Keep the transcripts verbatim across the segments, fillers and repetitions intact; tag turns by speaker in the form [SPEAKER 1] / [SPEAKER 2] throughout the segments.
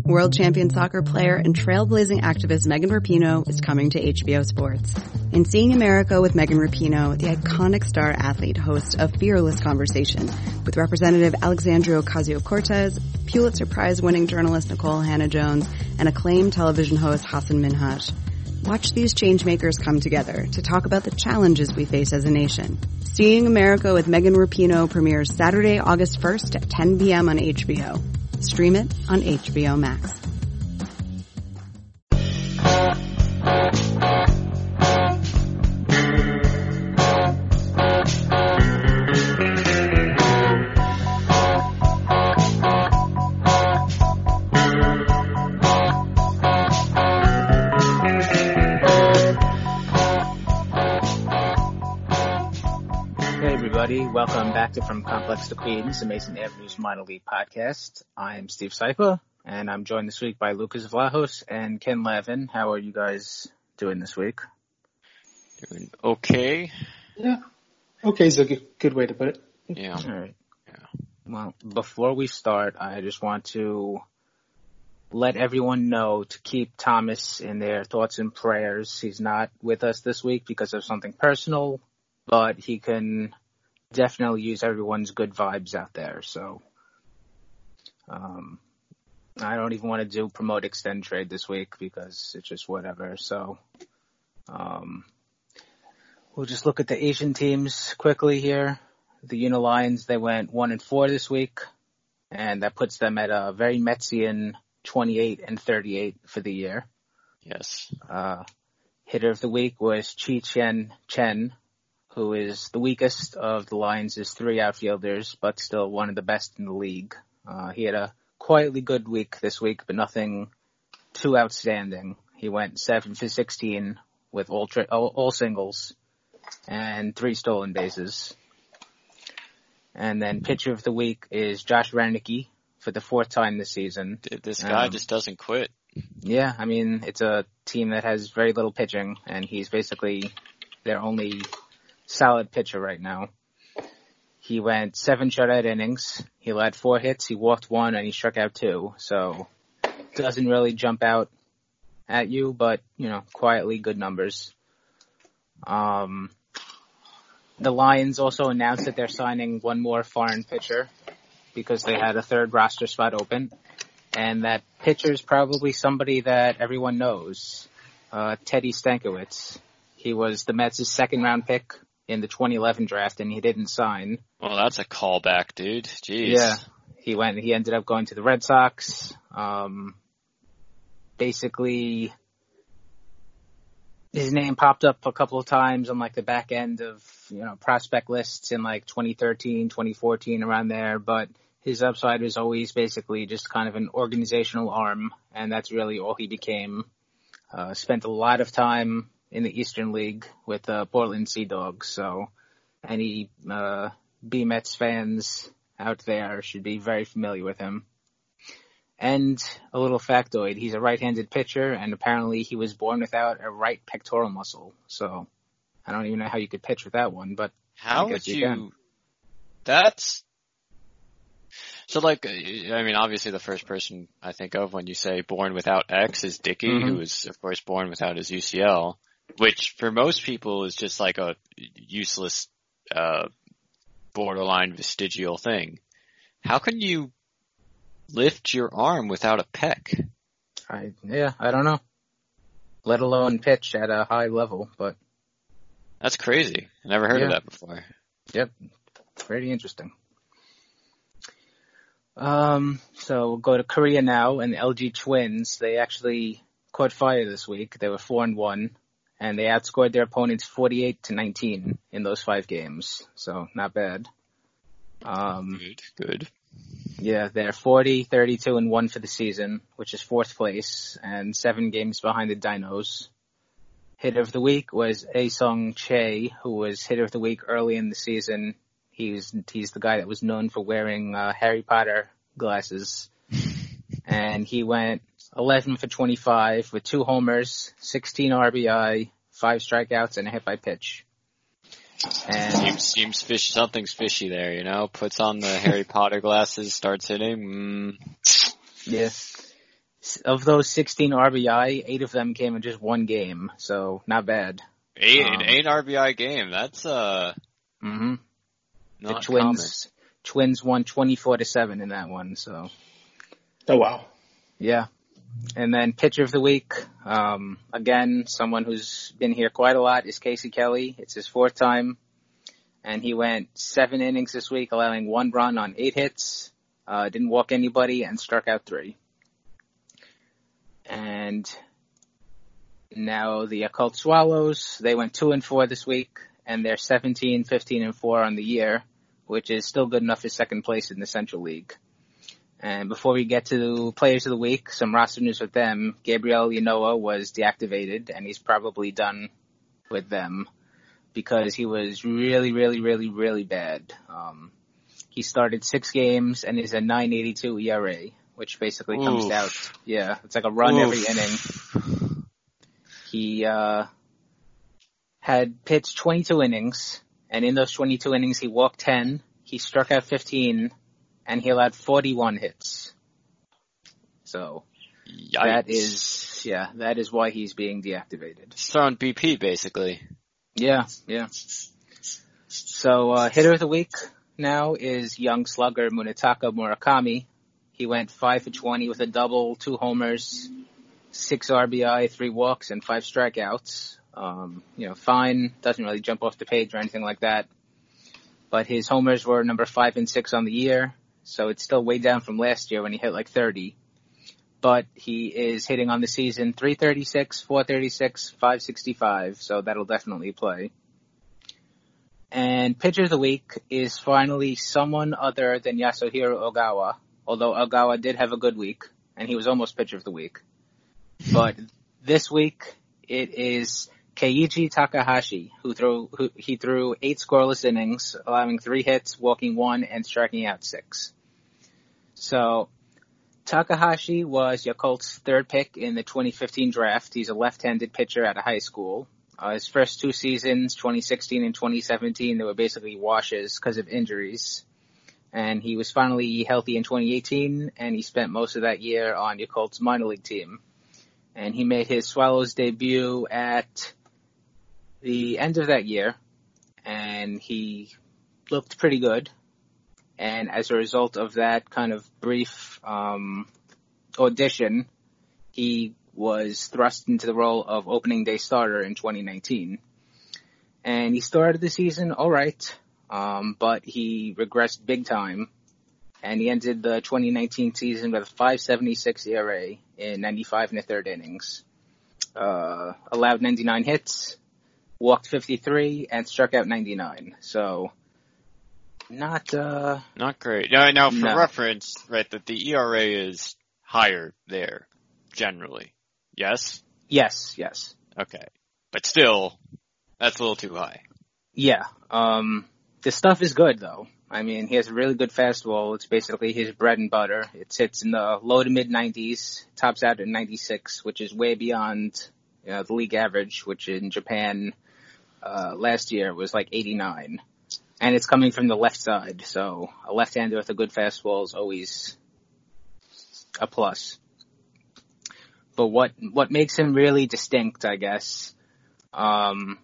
[SPEAKER 1] World champion soccer player and trailblazing activist Megan Rapinoe is coming to H B O Sports. In Seeing America with Megan Rapinoe, the iconic star athlete hosts a fearless conversation with Representative Alexandria Ocasio-Cortez, Pulitzer Prize-winning journalist Nikole Hannah-Jones, and acclaimed television host Hassan Minhaj. Watch these changemakers come together to talk about the challenges we face as a nation. Seeing America with Megan Rapinoe premieres Saturday, August first at ten p.m. on H B O. Stream it on H B O Max.
[SPEAKER 2] Welcome back to From Complex to Queens, the Mason Avenue's minor league podcast. I'm Steve Saipa, and I'm joined this week by Lucas Vlahos and Ken Lavin. How are you guys doing this week?
[SPEAKER 3] Doing okay.
[SPEAKER 4] Yeah. Okay is a good, good way to put it.
[SPEAKER 3] Yeah.
[SPEAKER 2] All right. Yeah. Well, before we start, I just want to let everyone know to keep Thomas in their thoughts and prayers. He's not with us this week because of something personal, but he can definitely use everyone's good vibes out there. So um, I don't even want to do promote extend trade this week because it's just whatever. So um, we'll just look at the Asian teams quickly here. The Unilions, they went one and four this week, and that puts them at a very Metsian twenty-eight and thirty-eight for the year.
[SPEAKER 3] Yes.
[SPEAKER 2] Uh, hitter of the week was Chi Chen Chen, who is the weakest of the Lions' three outfielders, but still one of the best in the league. Uh, he had a quietly good week this week, but nothing too outstanding. He went seven for sixteen with all, tri- all, all singles and three stolen bases. And then pitcher of the week is Josh Renicky for the fourth time this season.
[SPEAKER 3] This guy
[SPEAKER 2] um,
[SPEAKER 3] just doesn't quit.
[SPEAKER 2] Yeah, I mean, it's a team that has very little pitching, and he's basically their only solid pitcher right now. He went seven shutout innings. He led four hits. He walked one and he struck out two. So doesn't really jump out at you, but you know, quietly good numbers. Um, the Lions also announced that they're signing one more foreign pitcher because they had a third roster spot open, and that pitcher is probably somebody that everyone knows, uh, Teddy Stankiewicz. He was the Mets' second round pick in the twenty eleven draft, and he didn't sign.
[SPEAKER 3] Well, that's a callback, dude. Jeez.
[SPEAKER 2] Yeah, he went. He ended up going to the Red Sox. Um, basically, his name popped up a couple of times on like the back end of you know prospect lists in like twenty thirteen, twenty fourteen, around there. But his upside was always basically just kind of an organizational arm, and that's really all he became. Uh, spent a lot of time in the Eastern League with the uh, Portland Sea Dogs. So any uh, B-Mets fans out there should be very familiar with him. And a little factoid, he's a right-handed pitcher, and apparently he was born without a right pectoral muscle. So I don't even know how you could pitch with that one, but
[SPEAKER 3] how
[SPEAKER 2] I guess
[SPEAKER 3] would you,
[SPEAKER 2] you can.
[SPEAKER 3] That's, so like, I mean, obviously the first person I think of when you say born without X is Dickey, mm-hmm. who was, of course, born without his U C L. Which for most people is just like a useless, uh, borderline vestigial thing. How can you lift your arm without a pec?
[SPEAKER 2] I, yeah, I don't know. Let alone pitch at a high level, but.
[SPEAKER 3] That's crazy. I never heard
[SPEAKER 2] yeah.
[SPEAKER 3] of that before.
[SPEAKER 2] Yep. Very interesting. Um, so we'll go to Korea now, and the L G Twins, they actually caught fire this week. They were four and one. And they outscored their opponents forty-eight to nineteen in those five games. So not bad. Um,
[SPEAKER 3] good, good.
[SPEAKER 2] Yeah, they're forty, thirty-two, and one for the season, which is fourth place, and seven games behind the Dinos. Hitter of the week was Aesung Che, who was hitter of the week early in the season. He's he's the guy that was known for wearing uh, Harry Potter glasses, and he went eleven for twenty-five with two homers, sixteen R B I, five strikeouts, and a hit by pitch. And
[SPEAKER 3] seems, seems fish, something's fishy there, you know? Puts on the Harry Potter glasses, starts hitting. Mm.
[SPEAKER 2] Yeah. Of those sixteen R B I, eight of them came in just one game, so not bad.
[SPEAKER 3] Eight,
[SPEAKER 2] Um,
[SPEAKER 3] an eight R B I game. That's uh,
[SPEAKER 2] mm-hmm.
[SPEAKER 3] not
[SPEAKER 2] the Twins,
[SPEAKER 3] common.
[SPEAKER 2] Twins won twenty-four to seven in that one, so.
[SPEAKER 4] Oh, wow.
[SPEAKER 2] Yeah. And then pitcher of the week, um, again, someone who's been here quite a lot is Casey Kelly. It's his fourth time. And he went seven innings this week, allowing one run on eight hits, uh, didn't walk anybody, and struck out three. And now the Occult Swallows, they went two and four this week, and they're seventeen, fifteen, and four on the year, which is still good enough for second place in the Central League. And before we get to players of the week, some roster news with them. Gabriel Yanoa was deactivated, and he's probably done with them because he was really, really, really, really bad. Um, he started six games and is a nine eighty-two E R A, which basically
[SPEAKER 3] Oof.
[SPEAKER 2] comes out, yeah, it's like a run
[SPEAKER 3] Oof.
[SPEAKER 2] every inning. He uh, had pitched twenty-two innings, and in those twenty-two innings, he walked ten, he struck out fifteen, and he allowed forty-one hits. So
[SPEAKER 3] Yikes.
[SPEAKER 2] that is, yeah, that is why he's being deactivated.
[SPEAKER 3] He's throwing B P basically.
[SPEAKER 2] Yeah, yeah. So uh, hitter of the week now is young slugger Munetaka Murakami. He went five for twenty with a double, two homers, six R B I, three walks, and five strikeouts. Um, you know, fine. Doesn't really jump off the page or anything like that. But his homers were number five and six on the year, so it's still way down from last year when he hit like thirty. But he is hitting on the season three thirty-six, four thirty-six, five sixty-five, so that'll definitely play. And pitcher of the week is finally someone other than Yasuhiro Ogawa, although Ogawa did have a good week, and he was almost pitcher of the week. But this week, it is Keiichi Takahashi, who threw, who, he threw eight scoreless innings, allowing three hits, walking one, and striking out six. So, Takahashi was Yakult's third pick in the twenty fifteen draft. He's a left-handed pitcher out of high school. Uh, his first two seasons, twenty sixteen and twenty seventeen, they were basically washes because of injuries. And he was finally healthy in twenty eighteen, and he spent most of that year on Yakult's minor league team. And he made his Swallows debut at the end of that year, and he looked pretty good. And as a result of that kind of brief um, audition, he was thrust into the role of opening day starter in twenty nineteen. And he started the season all right, um, but he regressed big time. And he ended the twenty nineteen season with a five seventy-six E R A in ninety-five and a third innings. Uh, allowed ninety-nine hits, walked fifty-three, and struck out ninety-nine. So, not, uh...
[SPEAKER 3] Not great. Now, now for
[SPEAKER 2] no.
[SPEAKER 3] reference, right, that the E R A is higher there, generally. Yes?
[SPEAKER 2] Yes, yes.
[SPEAKER 3] Okay. But still, that's a little too high.
[SPEAKER 2] Yeah. Um, the stuff is good, though. I mean, he has a really good fastball. It's basically his bread and butter. It sits in the low to mid nineties, tops out at ninety-six, which is way beyond, you know, the league average, which in Japan, uh, last year was like eighty-nine. And it's coming from the left side, so a left-hander with a good fastball is always a plus. But what, what makes him really distinct, I guess, um,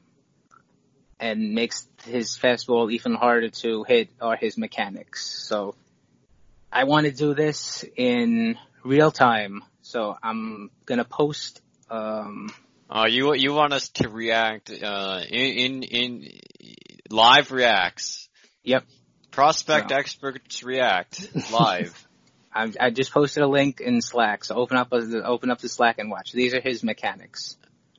[SPEAKER 2] and makes his fastball even harder to hit are his mechanics. So I want to do this in real time. So I'm gonna post. Um,
[SPEAKER 3] uh, you you want us to react uh, in in in live reacts?
[SPEAKER 2] Yep.
[SPEAKER 3] Prospect
[SPEAKER 2] no.
[SPEAKER 3] experts react live.
[SPEAKER 2] I, I just posted a link in Slack. So open up open up the Slack and watch. These are his mechanics.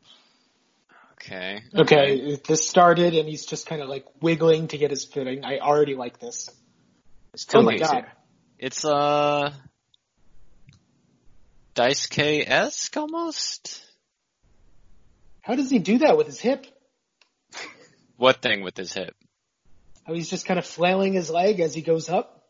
[SPEAKER 3] Okay.
[SPEAKER 4] Okay, this started and he's just kind of like wiggling to get his footing. I already like this.
[SPEAKER 2] It's too
[SPEAKER 4] Oh my
[SPEAKER 2] late
[SPEAKER 4] god.
[SPEAKER 2] here.
[SPEAKER 3] It's, uh, Daisuke-esque almost?
[SPEAKER 4] How does he do that with his hip?
[SPEAKER 3] What thing with his hip?
[SPEAKER 4] How he's just kind of flailing his leg as he goes up?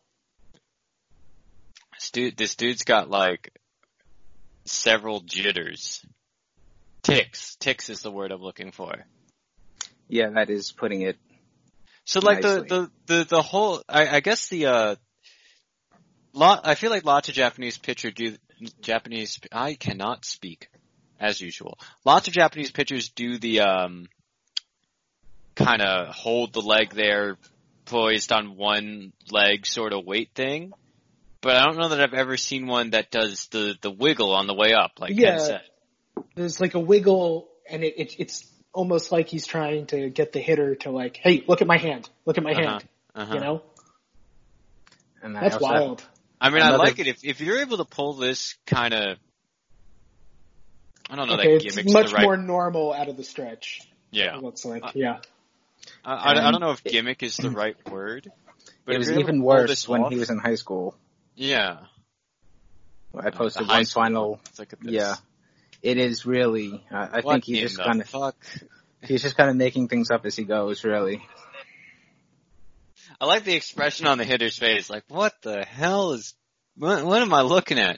[SPEAKER 3] This dude, this dude's got like several jitters. Ticks. Ticks is the word I'm looking for.
[SPEAKER 2] Yeah, that is putting it.
[SPEAKER 3] So like the,
[SPEAKER 2] nicely.
[SPEAKER 3] the, the, the whole, I, I guess the, uh, lot, I feel like lots of Japanese pitchers do, Japanese, I cannot speak, as usual. Lots of Japanese pitchers do the, um, kind of hold the leg there, poised on one leg sort of weight thing. But I don't know that I've ever seen one that does the, the wiggle on the way up, like
[SPEAKER 4] yeah,
[SPEAKER 3] Ken said.
[SPEAKER 4] There's like a wiggle, and it, it it's almost like he's trying to get the hitter to like, hey, look at my hand, look at my
[SPEAKER 3] Uh-huh,
[SPEAKER 4] hand,
[SPEAKER 3] uh-huh.
[SPEAKER 4] you know?
[SPEAKER 2] And I
[SPEAKER 4] That's
[SPEAKER 2] also-
[SPEAKER 4] wild.
[SPEAKER 3] I mean, I
[SPEAKER 2] Another-
[SPEAKER 3] like it. If if you're able to pull this kind of, I don't know
[SPEAKER 4] Okay,
[SPEAKER 3] that
[SPEAKER 4] it's
[SPEAKER 3] gimmick's
[SPEAKER 4] much
[SPEAKER 3] the right.
[SPEAKER 4] more normal out of the stretch.
[SPEAKER 3] Yeah,
[SPEAKER 4] It looks like,
[SPEAKER 3] Uh,
[SPEAKER 4] yeah.
[SPEAKER 3] I, I, I
[SPEAKER 2] And
[SPEAKER 3] don't know if gimmick is the right word. But
[SPEAKER 2] It
[SPEAKER 3] if
[SPEAKER 2] was
[SPEAKER 3] you're able to
[SPEAKER 2] even
[SPEAKER 3] pull
[SPEAKER 2] worse
[SPEAKER 3] this
[SPEAKER 2] when
[SPEAKER 3] off-
[SPEAKER 2] he was in high school.
[SPEAKER 3] Yeah,
[SPEAKER 2] I posted
[SPEAKER 3] the high
[SPEAKER 2] one
[SPEAKER 3] school
[SPEAKER 2] final.
[SPEAKER 3] one. Let's look at this.
[SPEAKER 2] Yeah, it is really. Uh, I
[SPEAKER 3] What
[SPEAKER 2] think he
[SPEAKER 3] in
[SPEAKER 2] just
[SPEAKER 3] the
[SPEAKER 2] kind of
[SPEAKER 3] fuck?
[SPEAKER 2] he's just kind of making things up as he goes. Really.
[SPEAKER 3] I like the expression on the hitter's face. Like, what the hell is? What, what am I looking at?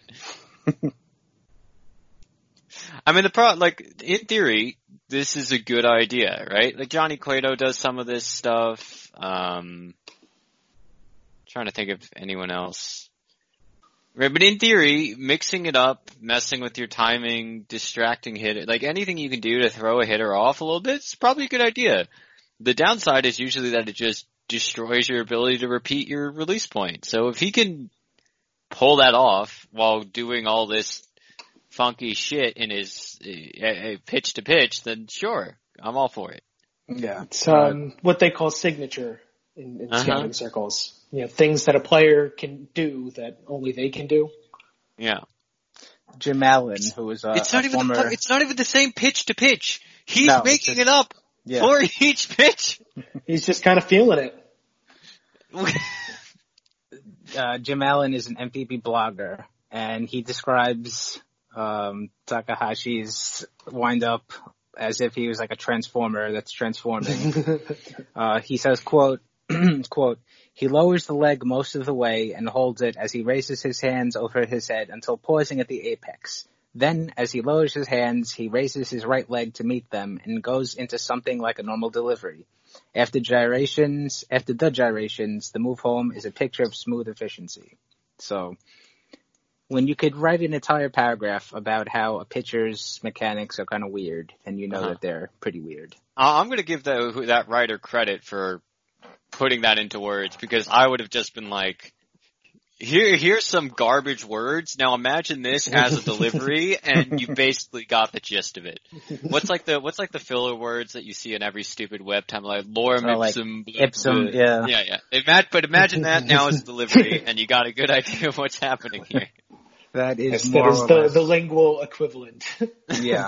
[SPEAKER 3] I mean, the pro, like, in theory, this is a good idea, right? Like, Johnny Cueto does some of this stuff. Um, trying to think of anyone else. Right, but in theory, mixing it up, messing with your timing, distracting hitter, like anything you can do to throw a hitter off a little bit, it's probably a good idea. The downside is usually that it just destroys your ability to repeat your release point. So if he can pull that off while doing all this funky shit in his uh, pitch to pitch, then sure, I'm all for it.
[SPEAKER 2] Yeah.
[SPEAKER 4] It's um, what they call signature in, in
[SPEAKER 3] Uh-huh.
[SPEAKER 4] scouting circles. You know, things that a player can do that only they can do.
[SPEAKER 3] Yeah.
[SPEAKER 2] Jim Allen, who was a,
[SPEAKER 3] It's not
[SPEAKER 2] a
[SPEAKER 3] even
[SPEAKER 2] former.
[SPEAKER 3] the, it's not even the same pitch to pitch. He's
[SPEAKER 2] No, it's
[SPEAKER 3] making
[SPEAKER 2] just-
[SPEAKER 3] it up
[SPEAKER 2] yeah.
[SPEAKER 3] for each pitch.
[SPEAKER 4] He's just kind of feeling it.
[SPEAKER 2] uh, Jim Allen is an M P B blogger, and he describes um, Takahashi's windup as if he was like a transformer that's transforming. uh, he says, quote, quote, he lowers the leg most of the way and holds it as he raises his hands over his head until pausing at the apex. Then, as he lowers his hands, he raises his right leg to meet them and goes into something like a normal delivery. After gyrations, after the gyrations, the move home is a picture of smooth efficiency. So, when you could write an entire paragraph about how a pitcher's mechanics are kind of weird, then you know
[SPEAKER 3] Uh-huh.
[SPEAKER 2] that they're pretty weird.
[SPEAKER 3] Uh, I'm going to give that that writer credit for putting that into words, because I would have just been like, here, here's some garbage words. Now imagine this as a delivery, and you basically got the gist of it. What's like the what's like the filler words that you see in every stupid web time, like lorem
[SPEAKER 2] Oh, like
[SPEAKER 3] ipsum, blah,
[SPEAKER 2] Ipsum,
[SPEAKER 3] blah.
[SPEAKER 2] yeah.
[SPEAKER 3] yeah, yeah. Ima- but imagine that now as a delivery, and you got a good idea of what's happening here.
[SPEAKER 2] That is
[SPEAKER 4] Yes,
[SPEAKER 2] more
[SPEAKER 4] that is
[SPEAKER 2] or
[SPEAKER 4] the,
[SPEAKER 2] less.
[SPEAKER 4] the lingual equivalent.
[SPEAKER 2] Yeah.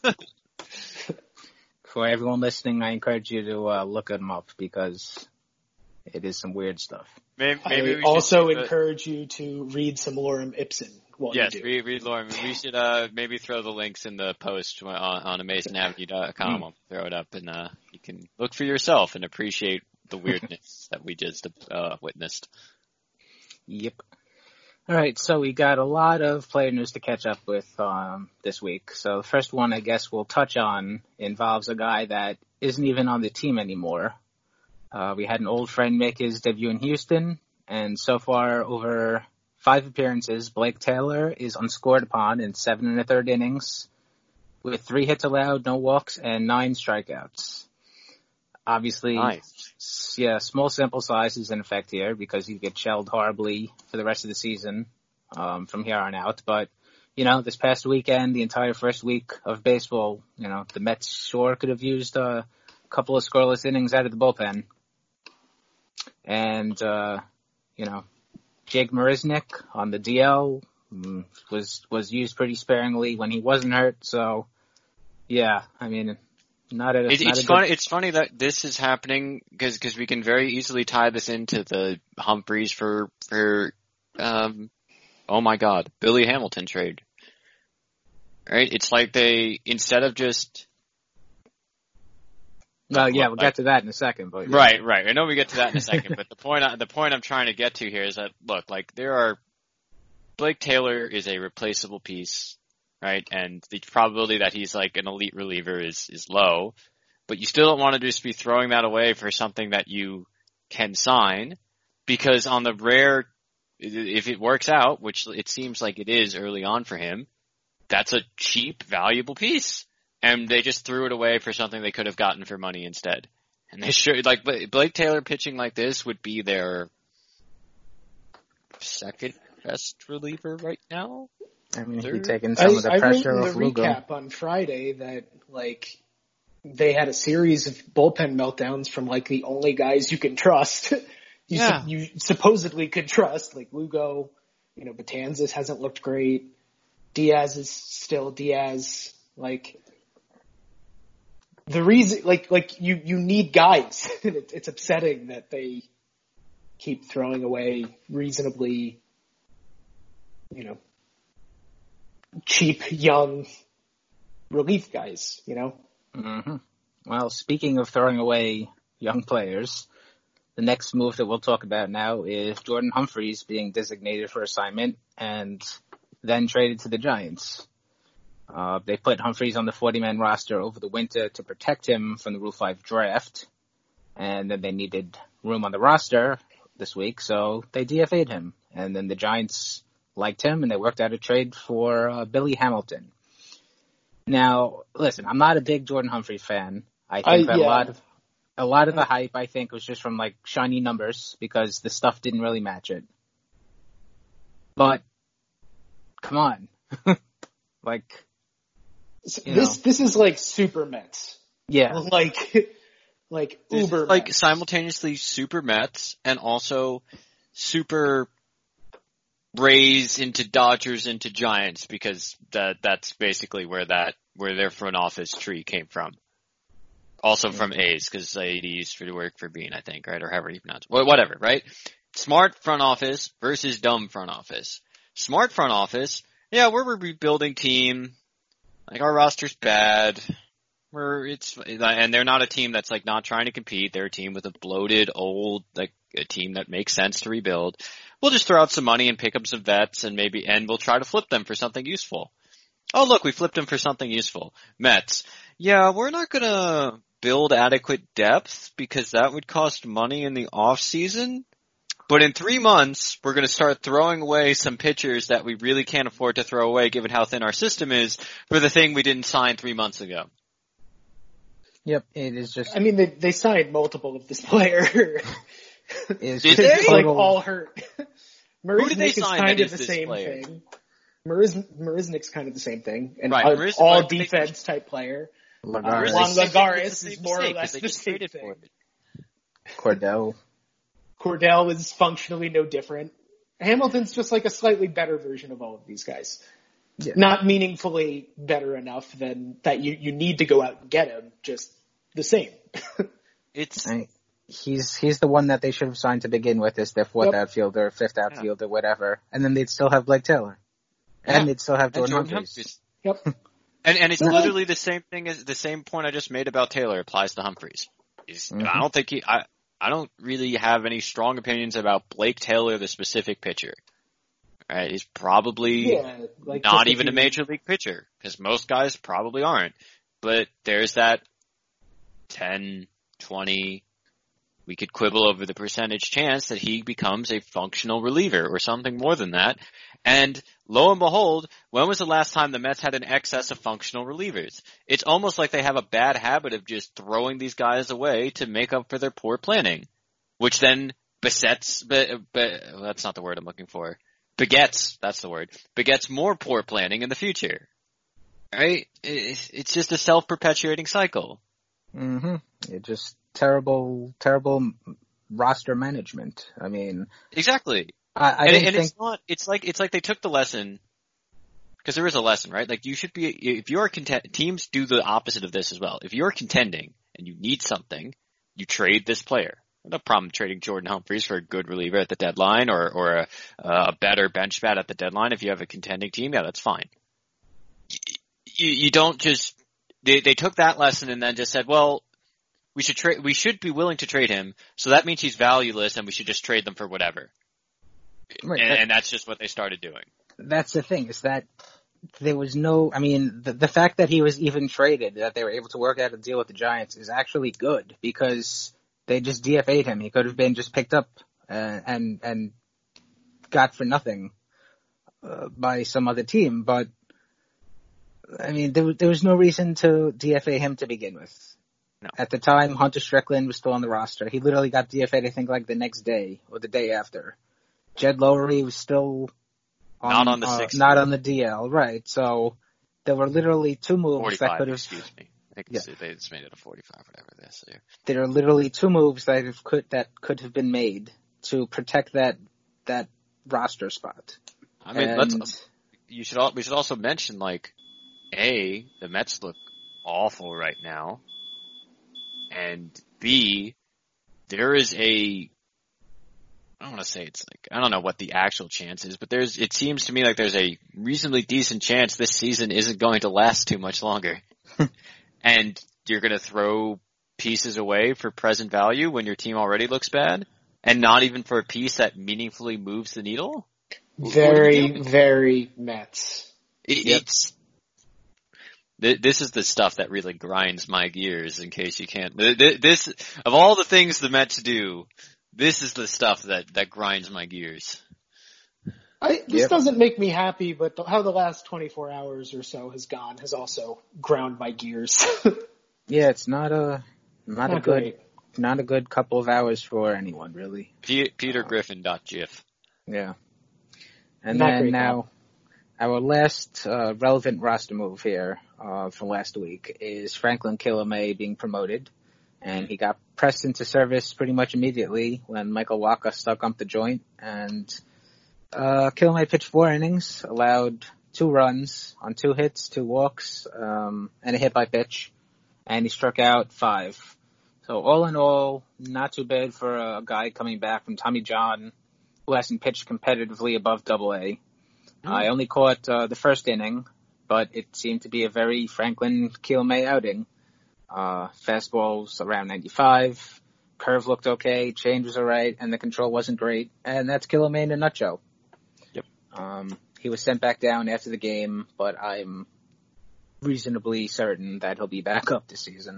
[SPEAKER 2] For everyone listening, I encourage you to uh, look them up because it is some weird stuff.
[SPEAKER 3] Maybe, maybe
[SPEAKER 4] I
[SPEAKER 3] we should
[SPEAKER 4] also
[SPEAKER 3] do the-
[SPEAKER 4] encourage you to read some Lorem Ipsum while
[SPEAKER 3] Yes,
[SPEAKER 4] you do.
[SPEAKER 3] read, read Lauren. We should uh, maybe throw the links in the post on, on amazing avenue dot com. I'll throw it up, and uh, you can look for yourself and appreciate the weirdness that we just uh, witnessed.
[SPEAKER 2] Yep. All right, so we got a lot of player news to catch up with um, this week. So the first one I guess we'll touch on involves a guy that isn't even on the team anymore. Uh, we had an old friend make his debut in Houston, and so far over five appearances, Blake Taylor is unscored upon in seven and a third innings with three hits allowed, no walks, and nine strikeouts. Obviously,
[SPEAKER 3] Nice.
[SPEAKER 2] yeah, small sample size is in effect here because he gets shelled horribly for the rest of the season um, from here on out. But, you know, this past weekend, the entire first week of baseball, you know, the Mets sure could have used a couple of scoreless innings out of the bullpen. And, uh, you know, Jake Marisnik on the D L mm, was was used pretty sparingly when he wasn't hurt. So, yeah, I mean, not a.
[SPEAKER 3] It,
[SPEAKER 2] not
[SPEAKER 3] it's
[SPEAKER 2] a good-
[SPEAKER 3] funny. It's funny that this is happening because because we can very easily tie this into the Humphreys for for um oh my God, Billy Hamilton trade. Right? It's like they instead of just
[SPEAKER 2] Well, yeah, we'll
[SPEAKER 3] like-
[SPEAKER 2] get to that in a second. But yeah.
[SPEAKER 3] Right, right. I know we get to that in a second, but the point I, the point I'm trying to get to here is that look, like there are Blake Taylor is a replaceable piece, right? And the probability that he's like an elite reliever is is low, but you still don't want to just be throwing that away for something that you can sign, because on the rare if it works out, which it seems like it is early on for him, that's a cheap, valuable piece. And they just threw it away for something they could have gotten for money instead. And they should, like, Blake Taylor pitching like this would be their second best reliever right now.
[SPEAKER 2] I mean,
[SPEAKER 3] Third?
[SPEAKER 2] he's taking some
[SPEAKER 4] I,
[SPEAKER 2] of the
[SPEAKER 4] I
[SPEAKER 2] pressure
[SPEAKER 4] wrote in
[SPEAKER 2] off
[SPEAKER 4] the
[SPEAKER 2] Lugo.
[SPEAKER 4] recap on Friday that, like, they had a series of bullpen meltdowns from, like, the only guys you can trust. you,
[SPEAKER 3] Yeah.
[SPEAKER 4] su- you supposedly could trust, like Lugo, you know, Betanzas hasn't looked great. Diaz is still Diaz. Like, the reason, like, like you, you need guys. it, it's upsetting that they keep throwing away reasonably, you know, cheap, young relief guys, you know?
[SPEAKER 2] Mm-hmm. Well, speaking of throwing away young players, the next move that we'll talk about now is Jordan Humphreys being designated for assignment and then traded to the Giants. Uh, they put Humphreys on the forty-man roster over the winter to protect him from the Rule five draft, and then they needed room on the roster this week, so they D F A'd him. And then the Giants liked him, and they worked out a trade for uh, Billy Hamilton. Now, listen, I'm not a big Jordan Humphreys fan. I think
[SPEAKER 4] I,
[SPEAKER 2] that
[SPEAKER 4] yeah.
[SPEAKER 2] a lot of a lot of the hype, I think, was just from like shiny numbers because the stuff didn't really match it. But come on, like you
[SPEAKER 4] this
[SPEAKER 2] know.
[SPEAKER 4] this is like super Mets,
[SPEAKER 2] yeah,
[SPEAKER 4] like like
[SPEAKER 3] This
[SPEAKER 4] uber
[SPEAKER 3] is like
[SPEAKER 4] Mets.
[SPEAKER 3] simultaneously super Mets and also super Rays into Dodgers into Giants, because that that's basically where that where their front office tree came from. Also from A's, because A D used to work for Bean, I think, right? Or however you pronounce it. Well, whatever, right? Smart front office versus dumb front office. Smart front office, yeah, we're a rebuilding team. Like, our roster's bad. We're, it's, and they're not a team that's like not trying to compete. They're a team with a bloated, old, like a team that makes sense to rebuild. We'll just throw out some money and pick up some vets and maybe, and we'll try to flip them for something useful. Oh, look, we flipped them for something useful. Mets. Yeah, we're not gonna build adequate depth because that would cost money in the off season. But in three months, we're going to start throwing away some pitchers that we really can't afford to throw away given how thin our system is for the thing we didn't sign three months ago.
[SPEAKER 2] yep, it is just.
[SPEAKER 4] I mean, they they signed multiple of this player.
[SPEAKER 2] Is
[SPEAKER 3] Did
[SPEAKER 2] just
[SPEAKER 3] they?
[SPEAKER 4] It's like
[SPEAKER 2] total-
[SPEAKER 4] all hurt.
[SPEAKER 3] Who did they
[SPEAKER 4] Marisnik is
[SPEAKER 3] sign
[SPEAKER 4] kind
[SPEAKER 3] that
[SPEAKER 4] of the
[SPEAKER 3] is this
[SPEAKER 4] same
[SPEAKER 3] player?
[SPEAKER 4] thing. Mariz, Marisnik's kind of the same thing. And
[SPEAKER 3] Right,
[SPEAKER 4] an
[SPEAKER 3] Mariz-
[SPEAKER 4] all
[SPEAKER 3] but they-
[SPEAKER 4] defense type player.
[SPEAKER 2] Lagares,
[SPEAKER 4] Juan
[SPEAKER 3] They did
[SPEAKER 4] Lagares
[SPEAKER 3] the
[SPEAKER 4] is
[SPEAKER 3] same
[SPEAKER 4] more or
[SPEAKER 3] mistake, 'cause
[SPEAKER 4] less
[SPEAKER 3] they
[SPEAKER 4] the
[SPEAKER 3] just
[SPEAKER 4] same
[SPEAKER 3] traded
[SPEAKER 4] thing.
[SPEAKER 3] for it.
[SPEAKER 2] Cordell.
[SPEAKER 4] Cordell is functionally no different. Hamilton's just like a slightly better version of all of these guys.
[SPEAKER 2] Yeah.
[SPEAKER 4] Not meaningfully better enough than that you, you need to go out and get him, just the same.
[SPEAKER 3] It's
[SPEAKER 2] I, he's he's the one that they should have signed to begin with as their fourth
[SPEAKER 4] Yep.
[SPEAKER 2] outfielder, fifth outfielder, whatever, and then they'd still have Blake Taylor, and
[SPEAKER 3] Yeah.
[SPEAKER 2] they'd still have
[SPEAKER 3] and
[SPEAKER 2] Jordan,
[SPEAKER 3] Jordan
[SPEAKER 2] Humphreys.
[SPEAKER 3] Humphreys.
[SPEAKER 4] Yep.
[SPEAKER 3] And and it's
[SPEAKER 2] Yeah.
[SPEAKER 3] literally the same thing as the same point I just made about Taylor applies to Humphreys. He's,
[SPEAKER 2] Mhm.
[SPEAKER 3] I don't think he I I don't really have any strong opinions about Blake Taylor, the specific pitcher. Right? He's probably
[SPEAKER 4] Yeah, like
[SPEAKER 3] not
[SPEAKER 4] just
[SPEAKER 3] even
[SPEAKER 4] if
[SPEAKER 3] a
[SPEAKER 4] you-
[SPEAKER 3] major league pitcher, because most guys probably aren't. But there's that ten, twenty, we could quibble over the percentage chance that he becomes a functional reliever or something more than that. And lo and behold, when was the last time the Mets had an excess of functional relievers? It's almost like they have a bad habit of just throwing these guys away to make up for their poor planning, which then besets, be, be, well, that's not the word I'm looking for. Begets, that's the word, begets more poor planning in the future. Right? It's just a self-perpetuating cycle.
[SPEAKER 2] Mm-hmm. It just terrible, terrible roster management. I mean,
[SPEAKER 3] Exactly.
[SPEAKER 2] I, I
[SPEAKER 3] and
[SPEAKER 2] don't
[SPEAKER 3] and
[SPEAKER 2] think.
[SPEAKER 3] it's not, it's like, it's like they took the lesson, because there is a lesson, right? Like you should be, if you're content, teams do the opposite of this as well. If you're contending and you need something, you trade this player. No problem trading Jordan Humphreys for a good reliever at the deadline or, or a, a better bench bat at the deadline. If you have a contending team, yeah, that's fine. You, you don't just, they, they took that lesson and then just said, well, we should trade, we should be willing to trade him. So that means he's valueless and we should just trade them for whatever.
[SPEAKER 2] Right,
[SPEAKER 3] and,
[SPEAKER 2] that-
[SPEAKER 3] and that's just what they started doing.
[SPEAKER 2] That's the thing, is that there was no, I mean, the, the fact that he was even traded, that they were able to work out a deal with the Giants is actually good, because they just D F A'd him. He could have been just picked up uh, and and got for nothing uh, by some other team. But I mean, there, there was no reason to D F A him to begin with.
[SPEAKER 3] No.
[SPEAKER 2] At the time, Hunter Strickland was still on the roster. He literally got D F A'd, I think, like the next day or the day after. Jed Lowery was still on,
[SPEAKER 3] not on the
[SPEAKER 2] uh,
[SPEAKER 3] sixty.
[SPEAKER 2] not on the D L, right? So there were literally two moves that could have.
[SPEAKER 3] Excuse me. I think
[SPEAKER 2] yeah.
[SPEAKER 3] they just made it a forty-five, whatever it is. So
[SPEAKER 2] there are literally two moves that have could that could have been made to protect that that roster spot.
[SPEAKER 3] I mean,
[SPEAKER 2] and,
[SPEAKER 3] let's. You should. We should also mention, like, A, the Mets look awful right now. And B, there is a, I don't want to say it's like, I don't know what the actual chance is, but there's, it seems to me like there's a reasonably decent chance this season isn't going to last too much longer. And you're going to throw pieces away for present value when your team already looks bad? And not even for a piece that meaningfully moves the needle?
[SPEAKER 4] Very, very Mets.
[SPEAKER 3] It,
[SPEAKER 2] yep.
[SPEAKER 3] It's, this is the stuff that really grinds my gears, in case you can't. This, of all the things the Mets do, this is the stuff that, that grinds my gears.
[SPEAKER 4] I, this
[SPEAKER 2] yep.
[SPEAKER 4] doesn't make me happy, but the, how the last twenty-four hours or so has gone has also ground my gears.
[SPEAKER 2] Yeah, it's not a not, not a good
[SPEAKER 4] great.
[SPEAKER 2] not a good couple of hours for anyone, really.
[SPEAKER 3] P- Peter Griffin dot gif.
[SPEAKER 2] Yeah, and
[SPEAKER 4] not
[SPEAKER 2] then
[SPEAKER 4] great,
[SPEAKER 2] now.
[SPEAKER 4] Bob.
[SPEAKER 2] Our last uh, relevant roster move here uh, from last week is Franklin Kilome being promoted, and he got pressed into service pretty much immediately when Michael Wacha stuck up the joint. And uh, Kilome pitched four innings, allowed two runs on two hits, two walks, um, and a hit by pitch, and he struck out five. So all in all, not too bad for a guy coming back from Tommy John, who hasn't pitched competitively above Double A. I only caught uh, the first inning, but it seemed to be a very Franklin Kilome outing. Uh, fastballs around ninety-five, curve looked okay, change was alright, and the control wasn't great. And that's Kilome in a nutshell.
[SPEAKER 3] Yep.
[SPEAKER 2] Um, he was sent back down after the game, but I'm reasonably certain that he'll be back up this season.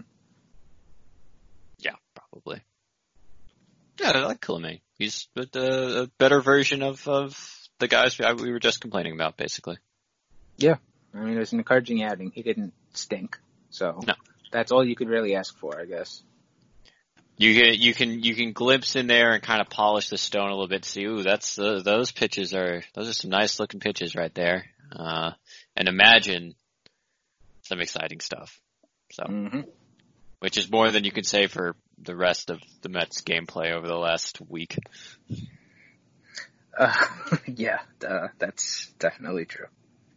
[SPEAKER 3] Yeah, probably. Yeah, I like Kilome. He's a, a better version of, of the guys we, we were just complaining about, basically.
[SPEAKER 2] Yeah. I mean, it was an encouraging outing. He didn't stink. So
[SPEAKER 3] no. That's
[SPEAKER 2] all you could really ask for, I guess.
[SPEAKER 3] You can, you can, you can glimpse in there and kind of polish the stone a little bit. See, ooh, that's, uh, those pitches are, those are some nice looking pitches right there. Uh, and imagine some exciting stuff. So,
[SPEAKER 2] mm-hmm.
[SPEAKER 3] Which is more than you could say for the rest of the Mets gameplay over the last week.
[SPEAKER 2] Uh, yeah, uh, that's definitely true.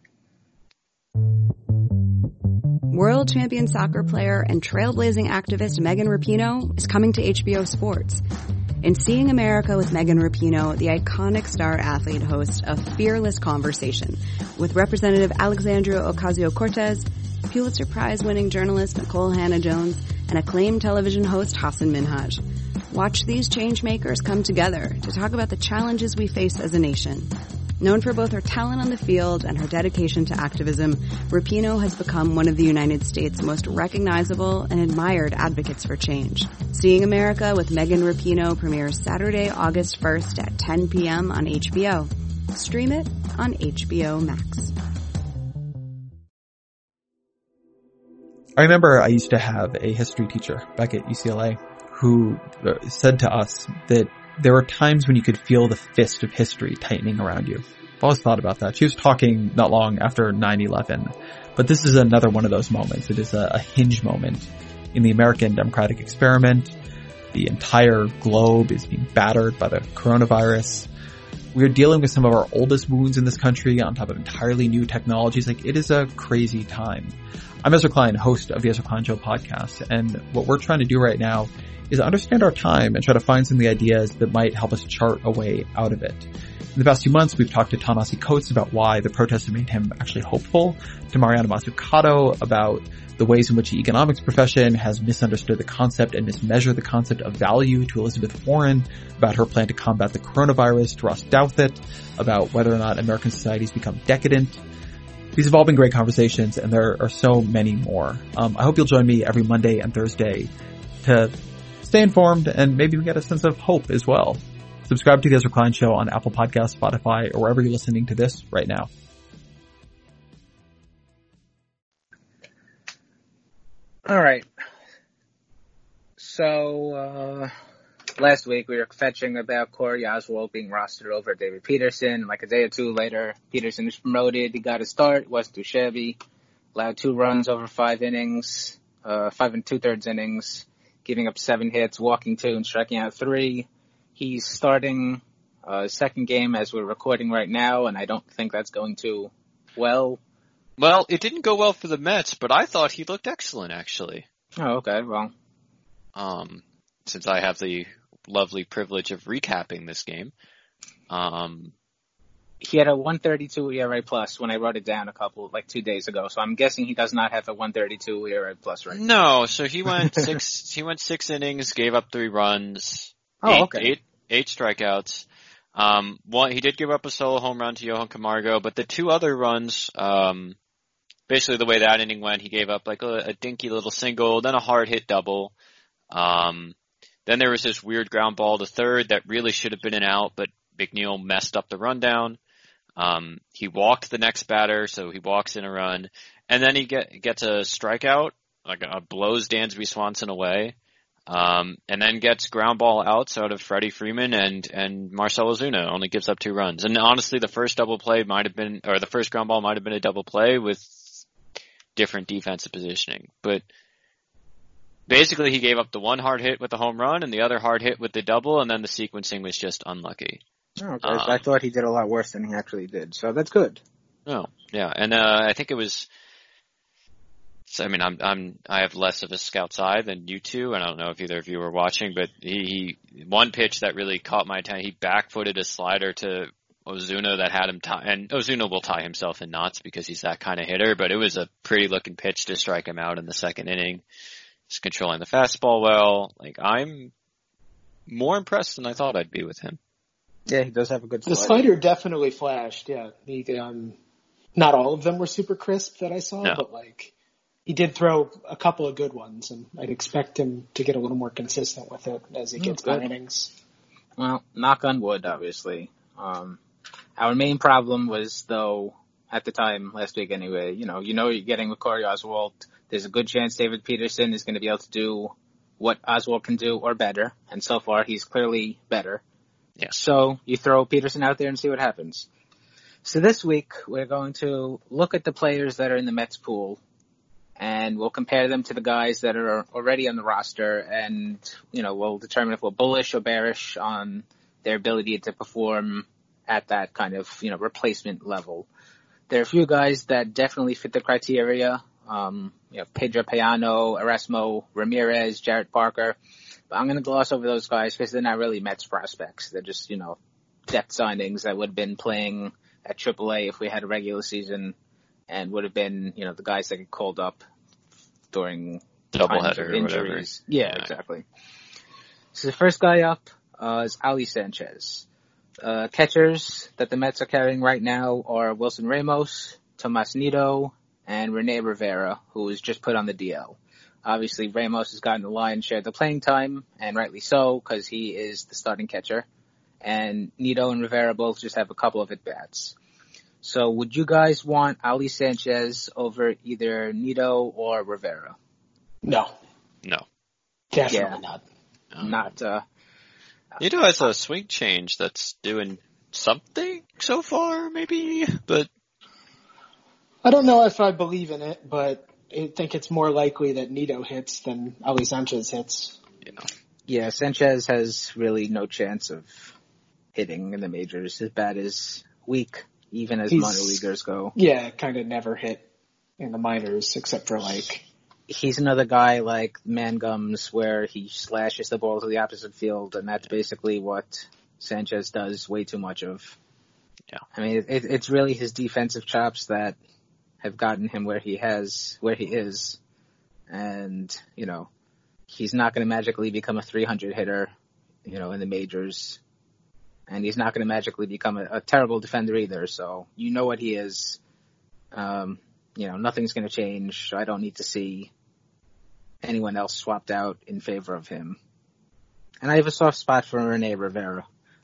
[SPEAKER 1] World champion soccer player and trailblazing activist Megan Rapinoe is coming to H B O Sports. In Seeing America with Megan Rapinoe, the iconic star athlete hosts a fearless conversation with Representative Alexandria Ocasio-Cortez, Pulitzer Prize-winning journalist Nicole Hannah-Jones, and acclaimed television host Hassan Minhaj. Watch these changemakers come together to talk about the challenges we face as a nation. Known for both her talent on the field and her dedication to activism, Rapinoe has become one of the United States' most recognizable and admired advocates for change. Seeing America with Megan Rapinoe premieres Saturday, August first at ten p.m. on H B O. Stream it on H B O Max.
[SPEAKER 5] I remember I used to have a history teacher back at U C L A who said to us that there were times when you could feel the fist of history tightening around you. I've always thought about that. She was talking not long after nine eleven, but this is another one of those moments. It is a, a hinge moment in the American democratic experiment. The entire globe is being battered by the coronavirus. We are dealing with some of our oldest wounds in this country on top of entirely new technologies. Like, it is a crazy time. I'm Ezra Klein, host of the Ezra Klein Show podcast, and what we're trying to do right now is understand our time and try to find some of the ideas that might help us chart a way out of it. In the past few months, we've talked to Ta-Nehisi Coates about why the protests have made him actually hopeful, to Mariana Mazzucato about the ways in which the economics profession has misunderstood the concept and mismeasured the concept of value, to Elizabeth Warren about her plan to combat the coronavirus, to Ross Douthat about whether or not American society has become decadent. These have all been great conversations, and there are so many more. Um, I hope you'll join me every Monday and Thursday to stay informed and maybe we get a sense of hope as well. Subscribe to the Ezra Klein Show on Apple Podcasts, Spotify, or wherever you're listening to this right now.
[SPEAKER 2] All right. So, uh, last week we were fetching about Corey Oswalt being rostered over David Peterson. Like a day or two later, Peterson was promoted. He got a start. Wasn't too shabby. Allowed two runs over five innings, uh, five and two-thirds innings, giving up seven hits, walking two, and striking out three. He's starting uh, second game as we're recording right now, and I don't think that's going too well.
[SPEAKER 3] Well, it didn't go well for the Mets, but I thought he looked excellent, actually.
[SPEAKER 2] Oh, okay. Well,
[SPEAKER 3] um, since I have the lovely privilege of recapping this game, um,
[SPEAKER 2] he had a one thirty-two E R A plus when I wrote it down a couple, like two days ago. So I'm guessing he does not have a one thirty-two E R A plus right now.
[SPEAKER 3] No, so he went six. he went six innings, gave up three runs.
[SPEAKER 2] Oh,
[SPEAKER 3] eight,
[SPEAKER 2] okay.
[SPEAKER 3] Eight, eight strikeouts. Um, one he did give up a solo home run to Johan Camargo, but the two other runs, um, basically the way that inning went, he gave up like a, a dinky little single, then a hard hit double. Um, then there was this weird ground ball to third that really should have been an out, but McNeil messed up the rundown. Um, he walked the next batter, so he walks in a run, and then he get, gets a strikeout, like a blows Dansby Swanson away, um, and then gets ground ball outs out of Freddie Freeman and, and Marcell Ozuna, only gives up two runs. And honestly, the first double play might have been, or the first ground ball might have been a double play with different defensive positioning. But basically he gave up the one hard hit with the home run and the other hard hit with the double, and then the sequencing was just unlucky.
[SPEAKER 2] Oh, okay.
[SPEAKER 3] Um,
[SPEAKER 2] so I thought he did a lot worse than he actually did, so that's good.
[SPEAKER 3] No, yeah, and uh, I think it was. I mean, I'm I'm I have less of a scout's eye than you two, and I don't know if either of you were watching, but he, he one pitch that really caught my attention. He back-footed a slider to Ozuna that had him tie, and Ozuna will tie himself in knots because he's that kind of hitter. But it was a pretty-looking pitch to strike him out in the second inning. He's controlling the fastball well. Like, I'm more impressed than I thought I'd be with him.
[SPEAKER 2] Yeah, he does have a good
[SPEAKER 4] The
[SPEAKER 2] slider.
[SPEAKER 4] slider definitely flashed, yeah. He, um, not all of them were super crisp that I saw,
[SPEAKER 3] No.
[SPEAKER 4] but like, he did throw a couple of good ones, and I'd expect him to get a little more consistent with it as he gets more innings.
[SPEAKER 2] Well, knock on wood, obviously. Um, our main problem was, though, at the time, last week anyway, you know, you know you're getting with Corey Oswalt. There's a good chance David Peterson is going to be able to do what Oswalt can do or better, and so far he's clearly better.
[SPEAKER 3] Yeah.
[SPEAKER 2] So you throw Peterson out there and see what happens. So this week we're going to look at the players that are in the Mets pool, and we'll compare them to the guys that are already on the roster, and, you know, we'll determine if we're bullish or bearish on their ability to perform at that kind of, you know, replacement level. There are a few guys that definitely fit the criteria. Um, you know, Pedro Payano, Erasmo Ramirez, Jarrett Parker. But I'm going to gloss over those guys because they're not really Mets prospects. They're just, you know, depth signings that would have been playing at triple A if we had a regular season, and would have been, you know, the guys that get called up during
[SPEAKER 3] Doubleheader or
[SPEAKER 2] injuries.
[SPEAKER 3] whatever.
[SPEAKER 2] Yeah,
[SPEAKER 3] Yeah.
[SPEAKER 2] exactly. So the first guy up uh, is Ali Sanchez. Uh, catchers that the Mets are carrying right now are Wilson Ramos, Tomas Nido, and Rene Rivera, who was just put on the D L. Obviously, Ramos has gotten the lion's share of the playing time, and rightly so, because he is the starting catcher. And Nido and Rivera both just have a couple of at-bats. So would you guys want Ali Sanchez over either Nido or Rivera?
[SPEAKER 4] No,
[SPEAKER 3] No.
[SPEAKER 4] definitely
[SPEAKER 2] Yeah.
[SPEAKER 4] not.
[SPEAKER 3] Um,
[SPEAKER 2] Not, uh,
[SPEAKER 3] Nido has a swing change that's doing something so far, maybe, but
[SPEAKER 4] I don't know if I believe in it, but I think it's more likely that Nido hits than Ali Sanchez hits.
[SPEAKER 3] you know.
[SPEAKER 2] yeah, Sanchez has really no chance of hitting in the majors. His bat is weak, even as
[SPEAKER 4] He's-
[SPEAKER 2] minor leaguers go.
[SPEAKER 4] Yeah, kind of never hit in the minors except for like,
[SPEAKER 2] He's another guy like Mangums where he slashes the ball to the opposite field, and that's basically what Sanchez does way too much of.
[SPEAKER 3] Yeah.
[SPEAKER 2] I mean, it, it's really his defensive chops that have gotten him where he has, where he is. And, you know, he's not going to magically become a three hundred hitter, you know, in the majors. And he's not going to magically become a, a terrible defender either. So you know what he is. Um, you know, nothing's going to change. So I don't need to see anyone else swapped out in favor of him. And I have a soft spot for Rene Rivera.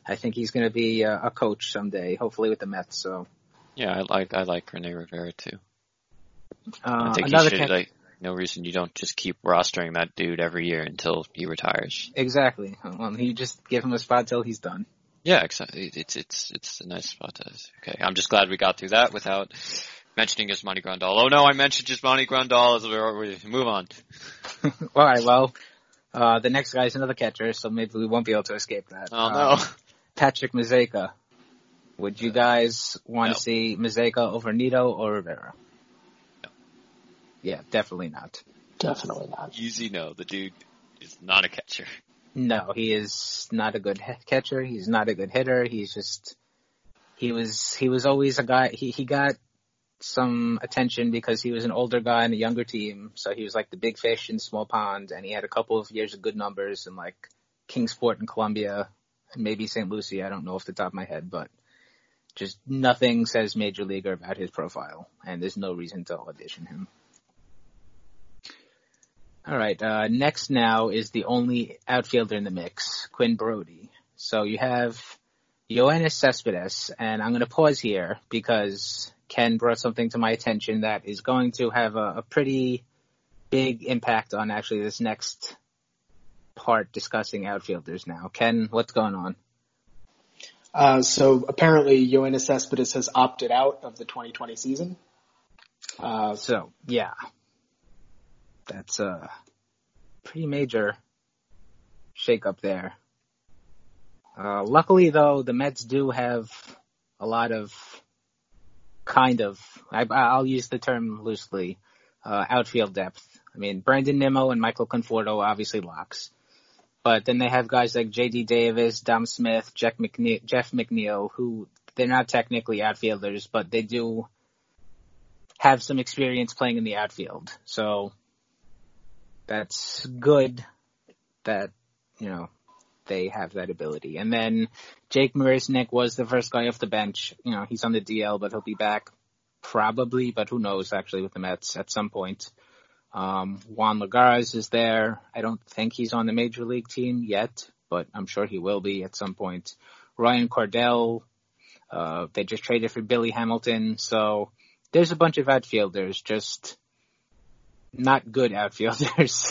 [SPEAKER 2] I think he's going to be a, a coach someday, hopefully with the Mets. So
[SPEAKER 3] yeah, I like I like Rene Rivera too.
[SPEAKER 2] uh,
[SPEAKER 3] I think he should catch- like. No reason you don't just keep rostering that dude every year until he retires.
[SPEAKER 2] Exactly. Well, you just give him a spot till he's done.
[SPEAKER 3] Yeah, exactly. It's it's it's a nice spot to. Okay, I'm just glad we got through that without mentioning Yasmani Grandal. Oh no, I mentioned Yasmani Grandal. As we move on.
[SPEAKER 2] All right. Well, uh, the next guy is another catcher, so maybe we won't be able to escape that.
[SPEAKER 3] Oh
[SPEAKER 2] um,
[SPEAKER 3] no,
[SPEAKER 2] Patrick Mazeika. Would you guys want
[SPEAKER 3] No.
[SPEAKER 2] to see Mazeika over Nito or Rivera?
[SPEAKER 3] No.
[SPEAKER 2] Yeah, definitely not.
[SPEAKER 4] Definitely not.
[SPEAKER 3] easy no. The dude is not a catcher.
[SPEAKER 2] No, he is not a good he- catcher. He's not a good hitter. He's just he was he was always a guy. He he got some attention because he was an older guy in a younger team, so he was like the big fish in small pond, and he had a couple of years of good numbers in like Kingsport in Columbia, and maybe Saint Lucie. I don't know off the top of my head, but just nothing says major leaguer about his profile, and there's no reason to audition him. All right, uh, next now is the only outfielder in the mix, Quinn Brody. So you have Yoenis Cespedes, and I'm going to pause here because Ken brought something to my attention that is going to have a, a pretty big impact on actually this next part discussing outfielders now. Ken, what's going on?
[SPEAKER 4] Uh, so apparently Yoenis Cespedes has opted out of the twenty twenty season. Uh,
[SPEAKER 2] So, yeah. That's a pretty major shakeup there. Uh, luckily, though, the Mets do have a lot of kind of, I, I'll use the term loosely, uh, outfield depth. I mean, Brandon Nimmo and Michael Conforto obviously locks. But then they have guys like J D Davis, Dom Smith, Jeff McNeil, Jeff McNeil, who they're not technically outfielders, but they do have some experience playing in the outfield. So that's good that, you know, they have that ability. And then Jake Marisnick was the first guy off the bench. You know, he's on the D L, but he'll be back probably, but who knows actually with the Mets at some point. Um, Juan Lagares is there. I don't think he's on the major league team yet, but I'm sure he will be at some point. Ryan Cordell, uh, they just traded for Billy Hamilton. So there's a bunch of outfielders, just not good outfielders.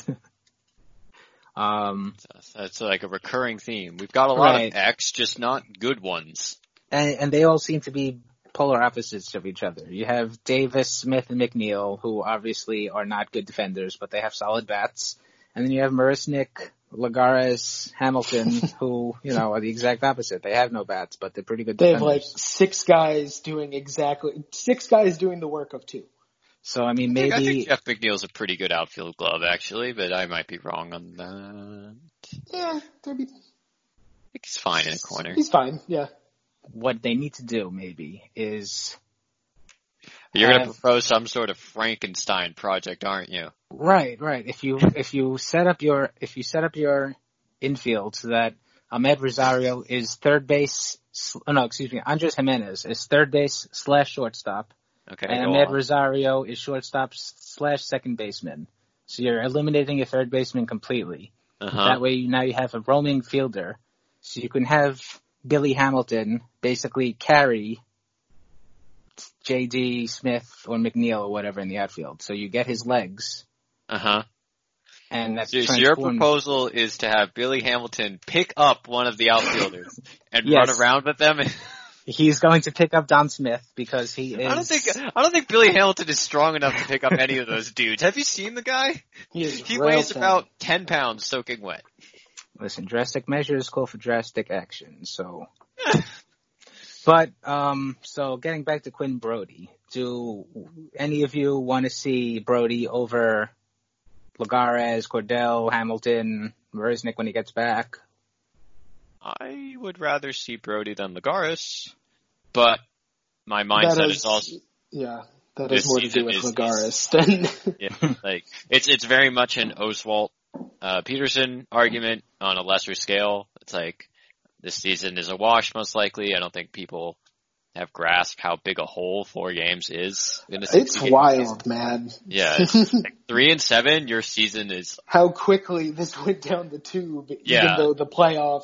[SPEAKER 2] um,
[SPEAKER 3] That's like a recurring theme. We've got a lot
[SPEAKER 2] Right.
[SPEAKER 3] of X, just not good ones.
[SPEAKER 2] and, and they all seem to be polar opposites of each other. You have Davis, Smith, and McNeil, who obviously are not good defenders, but they have solid bats. And then you have Marisnick, Lagares, Hamilton, who, you know, are the exact opposite. They have no bats, but they're pretty good
[SPEAKER 4] they
[SPEAKER 2] defenders.
[SPEAKER 4] have like six guys doing exactly, six guys doing the work of two.
[SPEAKER 2] So, I mean,
[SPEAKER 3] I think, I
[SPEAKER 2] maybe...
[SPEAKER 3] think Jeff McNeil's a pretty good outfield glove, actually, but I might be wrong on that.
[SPEAKER 4] Yeah, they'd be,
[SPEAKER 3] I think he's fine in a corner.
[SPEAKER 4] he's fine, yeah.
[SPEAKER 2] what they need to do, maybe, is...
[SPEAKER 3] You're going to
[SPEAKER 2] have-
[SPEAKER 3] propose some sort of Frankenstein project, aren't you?
[SPEAKER 2] Right, right. If you if you set up your if you set up your infield so that Ahmed Rosario is third base, oh no, excuse me, Andres Jimenez is third base slash shortstop,
[SPEAKER 3] Okay.
[SPEAKER 2] and
[SPEAKER 3] go
[SPEAKER 2] Ahmed
[SPEAKER 3] on.
[SPEAKER 2] Rosario is shortstop slash second baseman. So you're eliminating your third baseman completely.
[SPEAKER 3] Uh-huh.
[SPEAKER 2] That way, now you have a roaming fielder, so you can have Billy Hamilton basically carry J D Smith or McNeil or whatever in the outfield. So you get his legs.
[SPEAKER 3] Uh-huh.
[SPEAKER 2] And that's
[SPEAKER 3] So, so your
[SPEAKER 2] transformed-
[SPEAKER 3] proposal is to have Billy Hamilton pick up one of the outfielders and
[SPEAKER 2] Yes.
[SPEAKER 3] run around with them.
[SPEAKER 2] He's going to pick up Don Smith because he is.
[SPEAKER 3] I don't think I don't think Billy Hamilton is strong enough to pick up any of those dudes. Have you seen the guy?
[SPEAKER 4] He, is
[SPEAKER 3] He
[SPEAKER 4] real
[SPEAKER 3] weighs
[SPEAKER 4] thin.
[SPEAKER 3] about ten pounds soaking wet.
[SPEAKER 2] Listen, drastic measures call for drastic action. So, but um, so getting back to Quinn Brody, do any of you want to see Brody over Lagares, Cordell, Hamilton, Marisnick when he gets back?
[SPEAKER 3] I would rather see Brody than Lagares, but my mindset
[SPEAKER 4] That
[SPEAKER 3] is,
[SPEAKER 4] is-
[SPEAKER 3] also
[SPEAKER 4] Yeah, that
[SPEAKER 3] This
[SPEAKER 4] has more to do
[SPEAKER 3] season
[SPEAKER 4] with
[SPEAKER 3] is-
[SPEAKER 4] Lagares than...
[SPEAKER 3] yeah, like it's it's very much an Oswalt uh, Peterson argument on a lesser scale. It's like this season is a wash, most likely. I don't think people have grasped how big a hole four games is. In a
[SPEAKER 4] It's
[SPEAKER 3] sixty-game
[SPEAKER 4] wild,
[SPEAKER 3] season.
[SPEAKER 4] man.
[SPEAKER 3] Yeah, it's like three and seven. Your season is
[SPEAKER 4] How quickly this went down the tube, even
[SPEAKER 3] Yeah.
[SPEAKER 4] though the playoffs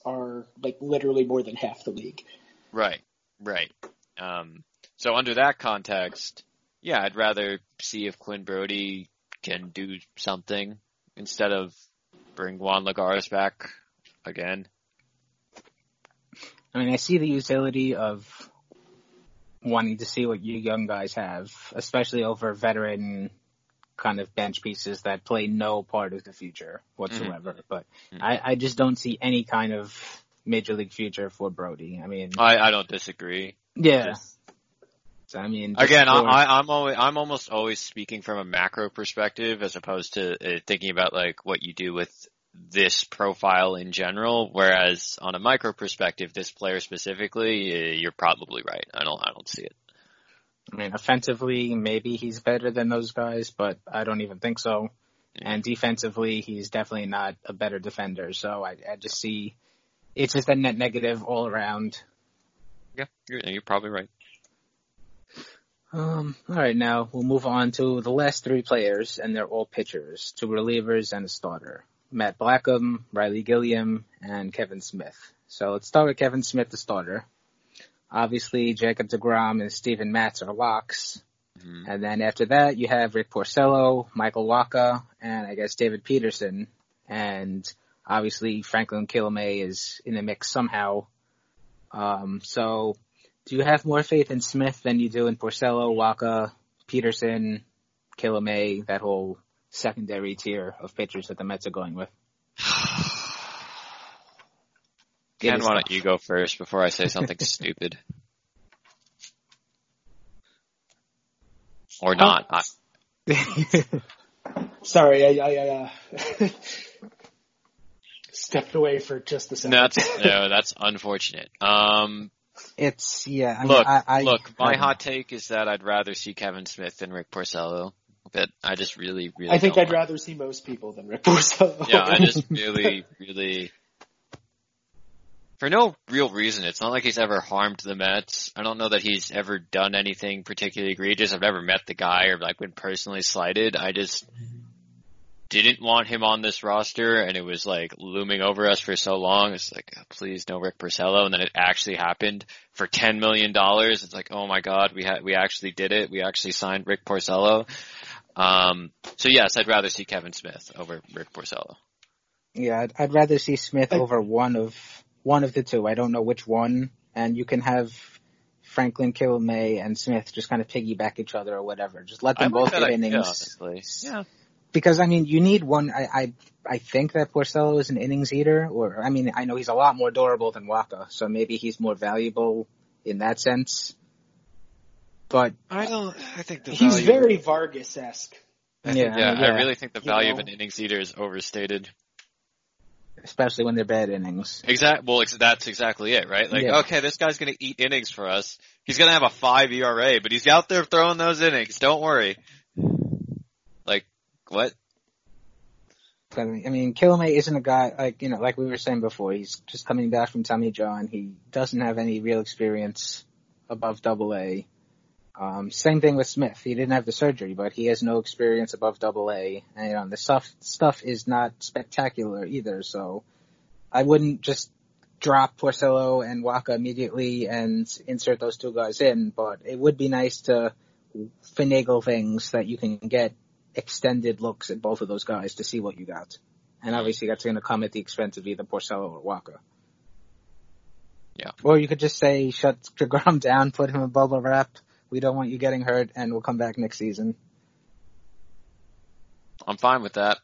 [SPEAKER 4] are like literally more than half the league.
[SPEAKER 3] Right, right. Um, so under that context, yeah, I'd rather see if Quinn Brody can do something instead of bring Juan Lagares back again.
[SPEAKER 2] I mean, I see the utility of wanting to see what you young guys have, especially over veteran kind of bench pieces that play no part of the future whatsoever. Mm-hmm. But mm-hmm. I, I just don't see any kind of major league future for Brody. I mean,
[SPEAKER 3] I, I don't disagree.
[SPEAKER 2] Yeah.
[SPEAKER 3] Just,
[SPEAKER 2] so, I mean,
[SPEAKER 3] again, I, I, I'm always, I'm almost always speaking from a macro perspective as opposed to uh, thinking about like what you do with this profile in general. Whereas on a micro perspective, this player specifically, uh, you're probably right. I don't, I don't see it.
[SPEAKER 2] I mean, offensively, maybe he's better than those guys, but I don't even think so. Yeah. And defensively, he's definitely not a better defender. So I, I just see it's just a net negative all around.
[SPEAKER 3] Yeah, you're, you're probably right.
[SPEAKER 2] Um, all right, now we'll move on to the last three players, and they're all pitchers, two relievers and a starter. Matt Blackham, Riley Gilliam, and Kevin Smith. So let's start with Kevin Smith, the starter. Obviously, Jacob deGrom and Steven Matz are locks. Mm-hmm. And then after that, you have Rick Porcello, Michael Wacha, and I guess David Peterson. And obviously, Franklin Kilome is in the mix somehow. Um, so do you have more faith in Smith than you do in Porcello, Wacha, Peterson, Kilome, that whole secondary tier of pitchers that the Mets are going with?
[SPEAKER 3] Ken, why don't you go first before I say something stupid? Or not.
[SPEAKER 4] Oh. Sorry, I, I, I uh, stepped away for just a second.
[SPEAKER 3] That's, no, that's unfortunate. Um,
[SPEAKER 2] it's, yeah. I mean,
[SPEAKER 3] look,
[SPEAKER 2] I, I,
[SPEAKER 3] look, my
[SPEAKER 2] I,
[SPEAKER 3] hot take is that I'd rather see Kevin Smith than Rick Porcello. But I just really, really
[SPEAKER 4] I think
[SPEAKER 3] don't
[SPEAKER 4] I'd
[SPEAKER 3] want.
[SPEAKER 4] rather see most people than Rick Porcello.
[SPEAKER 3] Yeah, I just really, really... For no real reason. It's not like he's ever harmed the Mets. I don't know that he's ever done anything particularly egregious. I've never met the guy or like been personally slighted. I just didn't want him on this roster, and it was like looming over us for so long. It's like, oh, please no Rick Porcello, and then it actually happened for ten million dollars. It's like, oh my god, we had we actually did it. We actually signed Rick Porcello. Um, so yes, I'd rather see Kevin Smith over Rick Porcello.
[SPEAKER 2] Yeah, I'd, I'd rather see Smith over one of. One of the two. I don't know which one. And you can have Franklin Kilome and Smith just kind of piggyback each other or whatever. Just let them
[SPEAKER 3] I
[SPEAKER 2] both
[SPEAKER 3] like
[SPEAKER 2] get
[SPEAKER 3] idea,
[SPEAKER 2] innings.
[SPEAKER 3] Honestly. Yeah.
[SPEAKER 2] Because, I mean, you need one. I, I I think that Porcello is an innings eater. Or, I mean, I know he's a lot more durable than Wacha, so maybe he's more valuable in that sense. But
[SPEAKER 3] I don't, I think the
[SPEAKER 4] he's
[SPEAKER 3] value,
[SPEAKER 4] very Vargas-esque.
[SPEAKER 3] I
[SPEAKER 2] yeah,
[SPEAKER 3] think, yeah,
[SPEAKER 2] yeah,
[SPEAKER 3] I really think the value
[SPEAKER 4] you know,
[SPEAKER 3] of an innings eater is overstated.
[SPEAKER 2] Especially when they're bad innings.
[SPEAKER 3] Exact. Well, ex- that's exactly it, right? Like,
[SPEAKER 2] yeah.
[SPEAKER 3] okay, this guy's going to eat innings for us. He's going to have a five E R A, but he's out there throwing those innings. Don't worry. Like, what?
[SPEAKER 2] I mean, Kilome isn't a guy, like, you know, like we were saying before, he's just coming back from Tommy John. He doesn't have any real experience above double A. Um, same thing with Smith. He didn't have the surgery, but he has no experience above double A. And, you know, the stuff, stuff is not spectacular either, so I wouldn't just drop Porcello and Wacha immediately and insert those two guys in, but it would be nice to finagle things that you can get extended looks at both of those guys to see what you got. And obviously that's going to come at the expense of either Porcello or Wacha.
[SPEAKER 3] Yeah.
[SPEAKER 2] Or you could just say, shut deGrom down, put him in bubble wrap. We don't want you getting hurt, and we'll come back next season.
[SPEAKER 3] I'm fine with that.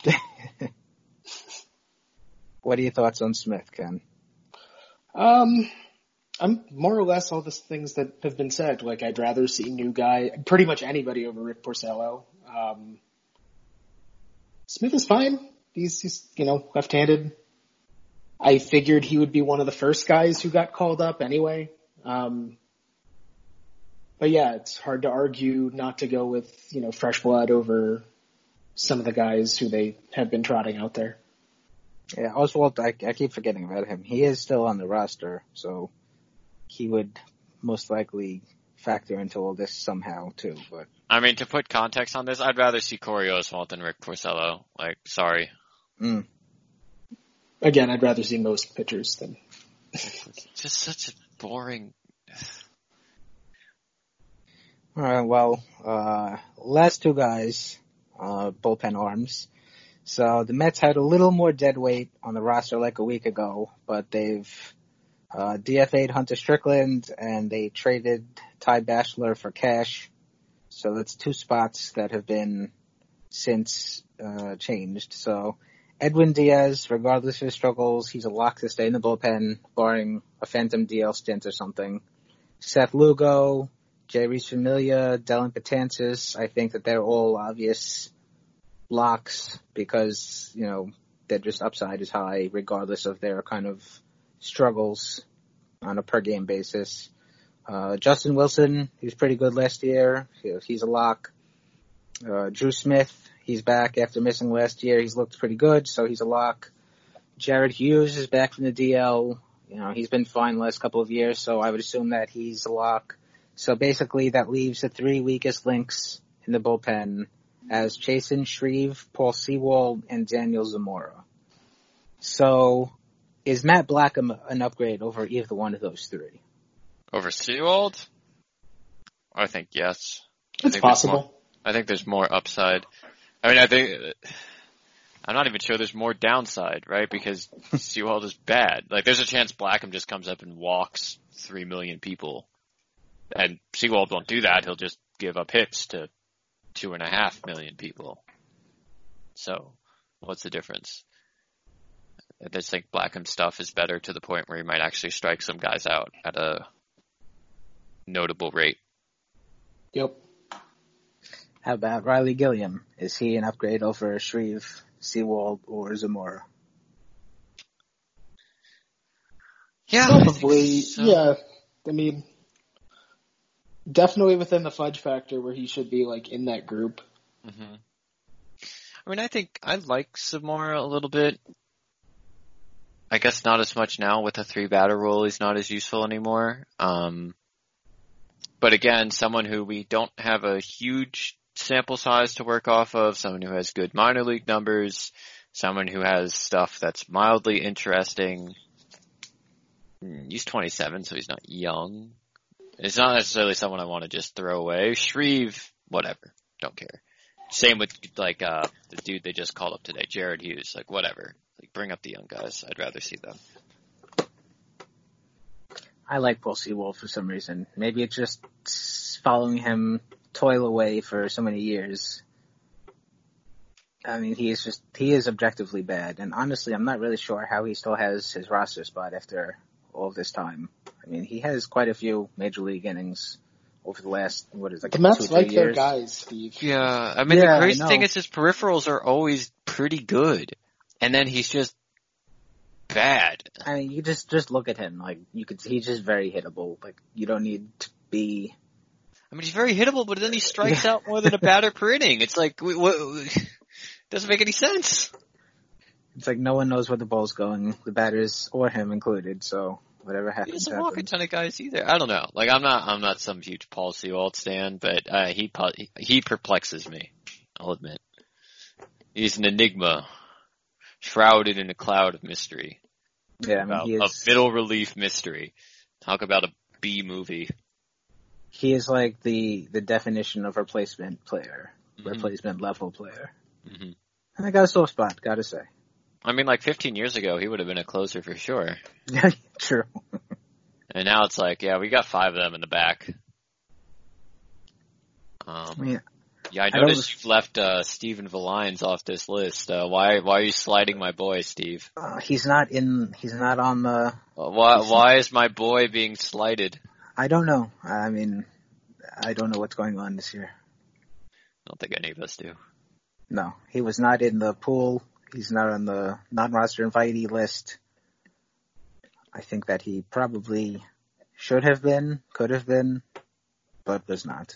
[SPEAKER 2] What are your thoughts on Smith, Ken?
[SPEAKER 4] Um, I'm more or less all the things that have been said. Like, I'd rather see new guy, pretty much anybody over Rick Porcello. Um, Smith is fine. He's, he's, you know, left-handed. I figured he would be one of the first guys who got called up anyway. Um, But yeah, it's hard to argue not to go with, you know, fresh blood over some of the guys who they have been trotting out there.
[SPEAKER 2] Yeah, Oswalt, I, I keep forgetting about him. He is still on the roster, so he would most likely factor into all this somehow too. But
[SPEAKER 3] I mean, to put context on this, I'd rather see Corey Oswalt than Rick Porcello. Like, sorry.
[SPEAKER 2] Mm.
[SPEAKER 4] Again, I'd rather see most pitchers than.
[SPEAKER 3] It's just such a boring.
[SPEAKER 2] All right, well, uh, last two guys, uh, bullpen arms. So the Mets had a little more dead weight on the roster like a week ago, but they've uh, D F A'd Hunter Strickland and they traded Ty Batchelor for cash. So that's two spots that have been since uh, changed. So Edwin Diaz, regardless of his struggles, he's a lock to stay in the bullpen, barring a phantom D L stint or something. Seth Lugo, Jerry Familia, Dellin Betances, I think that they're all obvious locks because, you know, their just upside is high regardless of their kind of struggles on a per game basis. Uh, Justin Wilson, he was pretty good last year. He's a lock. Uh, Drew Smith, he's back after missing last year. He's looked pretty good, so he's a lock. Jared Hughes is back from the D L. You know, he's been fine the last couple of years, so I would assume that he's a lock. So basically that leaves the three weakest links in the bullpen as Chasen Shreve, Paul Sewald, and Daniel Zamora. So is Matt Blackham an upgrade over either one of those three?
[SPEAKER 3] Over Sewald? I think yes.
[SPEAKER 4] It's
[SPEAKER 3] I think
[SPEAKER 4] possible.
[SPEAKER 3] More, I think there's more upside. I mean, I think, I'm not even sure there's more downside, right? Because Sewald is bad. Like, there's a chance Blackham just comes up and walks three million people. And Sewald won't do that. He'll just give up hits to two and a half million people. So, what's the difference? I just think Blackham's stuff is better to the point where he might actually strike some guys out at a notable rate.
[SPEAKER 4] Yep.
[SPEAKER 2] How about Riley Gilliam? Is he an upgrade over Shreve, Sewald, or Zamora?
[SPEAKER 3] Yeah,
[SPEAKER 4] Probably.
[SPEAKER 3] so.
[SPEAKER 4] Yeah. I mean, definitely within the fudge factor where he should be like in that group.
[SPEAKER 3] Mm-hmm. I mean, I think I like Zamora a little bit. I guess not as much now with the three batter rule. He's not as useful anymore. Um, but again, someone who we don't have a huge sample size to work off of, someone who has good minor league numbers, someone who has stuff that's mildly interesting. He's twenty-seven, so he's not young. It's not necessarily someone I want to just throw away. Shreve, whatever. Don't care. Same with, like, uh, the dude they just called up today, Jared Hughes. Like, whatever. Like, bring up the young guys. I'd rather see them.
[SPEAKER 2] I like Paul Sewald for some reason. Maybe it's just following him toil away for so many years. I mean, he is just, he is objectively bad. And honestly, I'm not really sure how he still has his roster spot after all this time. I mean, he has quite a few major league innings over the last, what is it, like
[SPEAKER 4] the Mets
[SPEAKER 2] two,
[SPEAKER 4] like
[SPEAKER 2] three
[SPEAKER 4] their
[SPEAKER 2] years.
[SPEAKER 4] guys, Steve.
[SPEAKER 3] Yeah, I mean,
[SPEAKER 2] Yeah,
[SPEAKER 3] the crazy
[SPEAKER 2] I know.
[SPEAKER 3] thing is his peripherals are always pretty good. And then he's just bad.
[SPEAKER 2] I mean, you just, just look at him. Like, you could, he's just very hittable. Like, you don't need to be.
[SPEAKER 3] I mean, he's very hittable, but then he strikes out more than a batter per inning. It's like, we, we, doesn't make any sense.
[SPEAKER 2] It's like no one knows where the ball's going, the batters or him included, so whatever
[SPEAKER 3] He
[SPEAKER 2] happens,
[SPEAKER 3] doesn't walk a
[SPEAKER 2] happens.
[SPEAKER 3] ton of guys either. I don't know. Like, I'm not, I'm not some huge Paul Sewald stan, but, uh, he, he perplexes me. I'll admit. He's an enigma, shrouded in a cloud of mystery.
[SPEAKER 2] Yeah, I mean,
[SPEAKER 3] About
[SPEAKER 2] he is,
[SPEAKER 3] a middle relief mystery. Talk about a B movie.
[SPEAKER 2] he is like the, the definition of replacement player,
[SPEAKER 3] Mm-hmm.
[SPEAKER 2] replacement level player.
[SPEAKER 3] Mm-hmm.
[SPEAKER 2] And I got a soft spot, gotta say.
[SPEAKER 3] I mean, like fifteen years ago, he would have been a closer for sure.
[SPEAKER 2] Yeah, true.
[SPEAKER 3] And now it's like, yeah, we got five of them in the back. Um,
[SPEAKER 2] I mean,
[SPEAKER 3] yeah, I
[SPEAKER 2] I
[SPEAKER 3] noticed
[SPEAKER 2] don't-
[SPEAKER 3] you've left uh, Steven Villines off this list. Uh, why why are you sliding my boy, Steve?
[SPEAKER 2] uh, he's not in, he's not on the,
[SPEAKER 3] Uh, why why is my boy being slighted?
[SPEAKER 2] I don't know. I mean, I don't know what's going on this year.
[SPEAKER 3] I don't think any of us do.
[SPEAKER 2] No, he was not in the pool. He's not on the non-roster invitee list. I think that he probably should have been, could have been, but was not.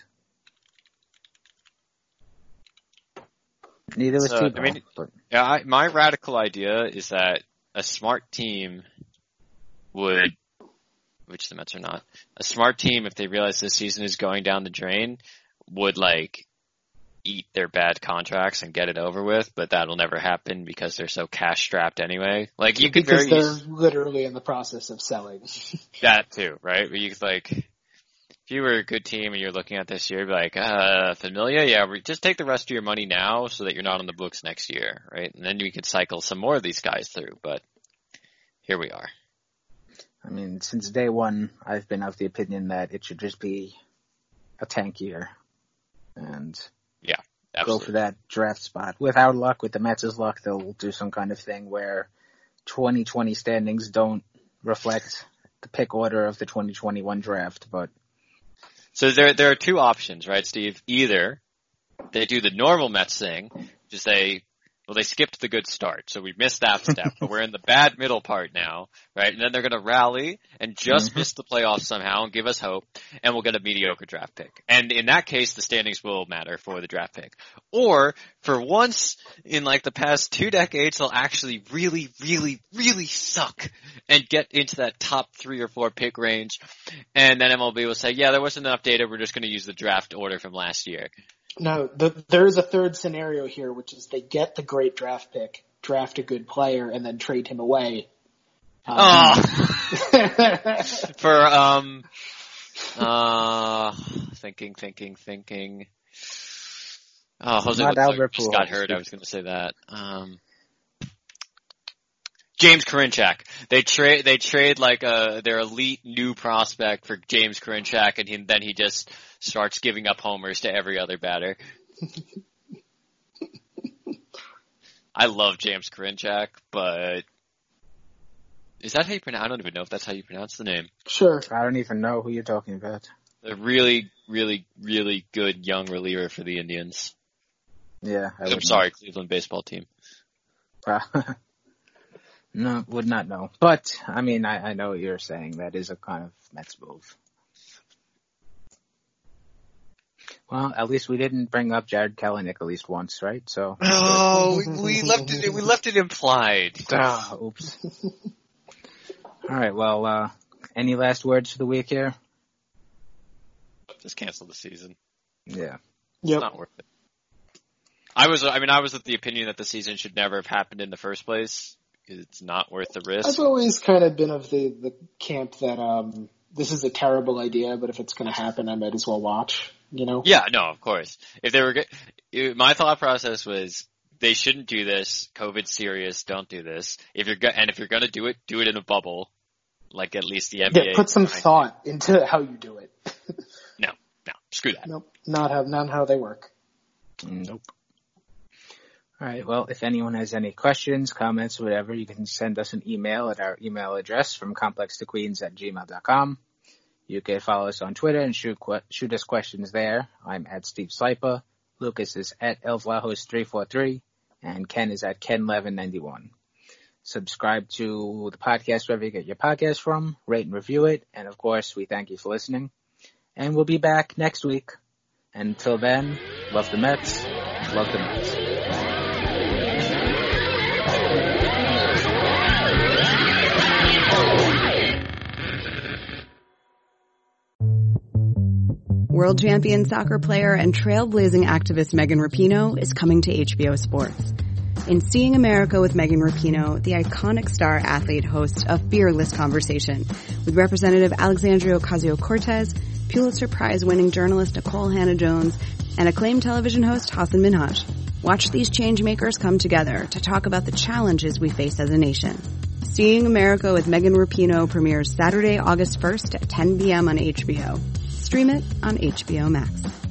[SPEAKER 2] Neither was
[SPEAKER 3] So,
[SPEAKER 2] Tebow.
[SPEAKER 3] I mean-
[SPEAKER 2] but
[SPEAKER 3] Yeah, I, my radical idea is that a smart team would, which the Mets are not, a smart team, if they realize this season is going down the drain, would like eat their bad contracts and get it over with, but that'll never happen because they're so cash strapped anyway. Like you could
[SPEAKER 4] because
[SPEAKER 3] very
[SPEAKER 4] they're literally in the process of selling.
[SPEAKER 3] that too, right? But you could like, if you were a good team and you're looking at this year, you'd be like, uh, Familia, yeah, we just take the rest of your money now so that you're not on the books next year, right? And then you could cycle some more of these guys through, but here we are.
[SPEAKER 2] I mean, since day one, I've been of the opinion that it should just be a tank year. And
[SPEAKER 3] yeah, absolutely.
[SPEAKER 2] Go for that draft spot. With our luck, with the Mets' luck, they'll do some kind of thing where twenty twenty standings don't reflect the pick order of the twenty twenty-one draft, but
[SPEAKER 3] so there there are two options, right, Steve? Either they do the normal Mets thing, just say, well, they skipped the good start, so we missed that step, but we're in the bad middle part now, right? And then they're going to rally and just mm-hmm. miss the playoffs somehow and give us hope, and we'll get a mediocre draft pick. And in that case, the standings will matter for the draft pick. Or, for once in like the past two decades, they'll actually really, really, really suck and get into that top three or four pick range, and then M L B will say, yeah, there wasn't enough data, we're just going to use the draft order from last year.
[SPEAKER 4] No, the, there is a third scenario here, which is they get the great draft pick, draft a good player, and then trade him away. Um,
[SPEAKER 3] oh. For, um, uh, thinking, thinking, thinking. Oh, Jose Luzardo just got hurt. I was going to say that. Um, James Karinchak. They trade, they trade like a, their elite new prospect for James Karinchak, and he, then he just starts giving up homers to every other batter. I love James Karinchak, but is that how you pronounce? I don't even know if that's how you pronounce the name.
[SPEAKER 4] Sure.
[SPEAKER 2] I don't even know who you're talking about.
[SPEAKER 3] A really, really, really good young reliever for the Indians.
[SPEAKER 2] Yeah. I
[SPEAKER 3] I'm sorry, know. Cleveland baseball team.
[SPEAKER 2] Uh, no, would not know. But, I mean, I, I know what you're saying. That is a kind of Mets move. Well, at least we didn't bring up Jared Kelenic at least once, right? So.
[SPEAKER 3] Oh, we, we left it. We left it implied.
[SPEAKER 2] Ah, oops. All right. Well, uh, any last words for the week here?
[SPEAKER 3] Just cancel the season.
[SPEAKER 2] Yeah.
[SPEAKER 4] Yep.
[SPEAKER 3] It's not worth it. I was. I mean, I was of the opinion that the season should never have happened in the first place because it's not worth the risk.
[SPEAKER 4] I've always kind of been of the the camp that um this is a terrible idea, but if it's going to happen, I might as well watch. You know?
[SPEAKER 3] Yeah, no, of course. If they were good, my thought process was they shouldn't do this. COVID's serious. Don't do this. If you're go- and if you're going to do it, do it in a bubble, like at least the N B A.
[SPEAKER 4] Yeah, put some thought into how you do it.
[SPEAKER 3] no, no, screw that.
[SPEAKER 4] Nope, not how not how they work.
[SPEAKER 2] Nope. All right. Well, if anyone has any questions, comments, whatever, you can send us an email at our email address from complex to queens at gmail dot com. You can follow us on Twitter and shoot shoot us questions there. I'm at Steve Slipa. Lucas is at Elflahos three four three. And Ken is at Ken eleven ninety-one. Subscribe to the podcast wherever you get your podcast from. Rate and review it. And, of course, we thank you for listening. And we'll be back next week. Until then, love the Mets. Love the Mets.
[SPEAKER 1] World champion soccer player and trailblazing activist Megan Rapinoe is coming to H B O Sports. In Seeing America with Megan Rapinoe, the iconic star athlete hosts a fearless conversation with Representative Alexandria Ocasio-Cortez, Pulitzer Prize-winning journalist Nicole Hannah-Jones, and acclaimed television host Hassan Minhaj. Watch these changemakers come together to talk about the challenges we face as a nation. Seeing America with Megan Rapinoe premieres Saturday, August first at ten p.m. on H B O. Stream it on H B O Max.